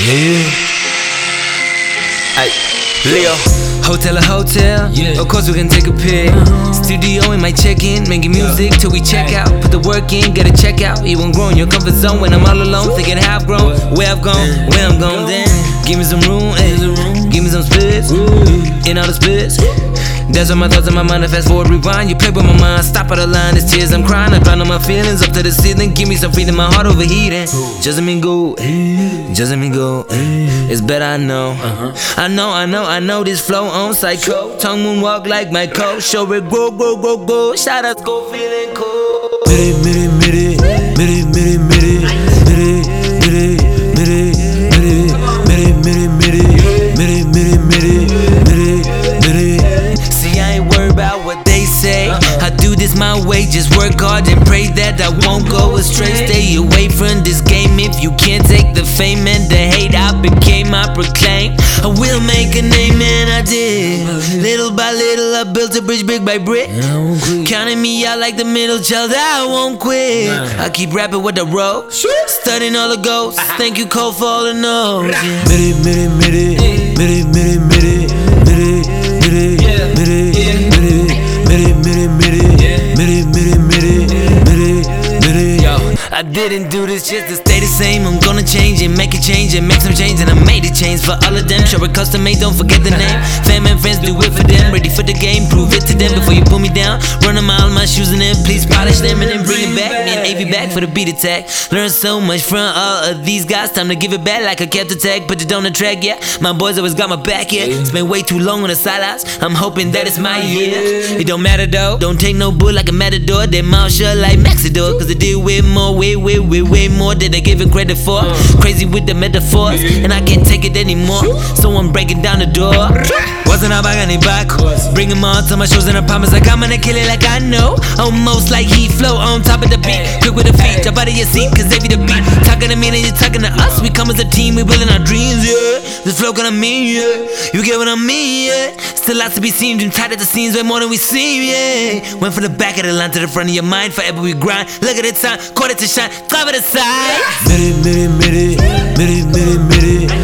Ay, Leo. Hotel or hotel, yeah. Of course we can take a pic. Studio, we might check in, making music till we check out. Put the work in, get a check out. You won't grow in your comfort zone when I'm all alone, thinking half grown. Where I've gone, where I'm going, then give me some room, give me some splits, in all the splits. That's all my thoughts in my mind. Fast forward, rewind. You play with my mind. Stop at the line. It's tears I'm crying. I drown all my feelings up to the ceiling. Give me some freedom. My heart overheating. Jasmine go, Jasmine go. It's better I know. I know this flow on psycho. Tongue moonwalk like my coach. Show it go. Shout out, go feeling cool. I do this my way, just work hard and pray that I won't go astray. Stay away from this game if you can't take the fame and the hate I became, I proclaim. I will make a name and I did. Little by little I built a bridge brick by brick. Counting me out like the middle child, I won't quit. I keep rapping with the road, studying all the ghosts. Thank you Cole for all the no's. I didn't do this just to stay the same. I'm gonna change and make a change and make some change. And I made a change for all of them. Sure it custom made, don't forget the name. Fam and friends, do it for them. Ready for the game, prove it to them before you pull me down. Run a mile in my shoes and then please polish them and then bring it back. Me and AV back for the beat attack. Learn so much from all of these guys. Time to give it back like I kept the tag. Put it on the track, yeah. My boys always got my back, yeah. Spent way too long on the sidelines. I'm hoping that it's my year. It don't matter though. Don't take no bull like a matador. They mouth shut like Maxidor. Cause they deal with more, way more than they giving credit for. Crazy with the metaphors, and I can't take it anymore. So I'm breaking down the door. Wasn't I back any back? Bring them on to my shows and I promise like I'm gonna kill it like I know. Almost like heat flow on top of the beat. Quick with the feet, jump out of your seat, cause they be the beat. Talking to me and you're talking to us. We come as a team, we willing our dreams, yeah. This flow gonna mean, yeah. You get what I mean, yeah. Still lots to be seen, dream tight at the scenes way more than we seem, yeah. Went from the back of the line to the front of your mind. Forever we grind, look at the time, quarter to shine, top of the side.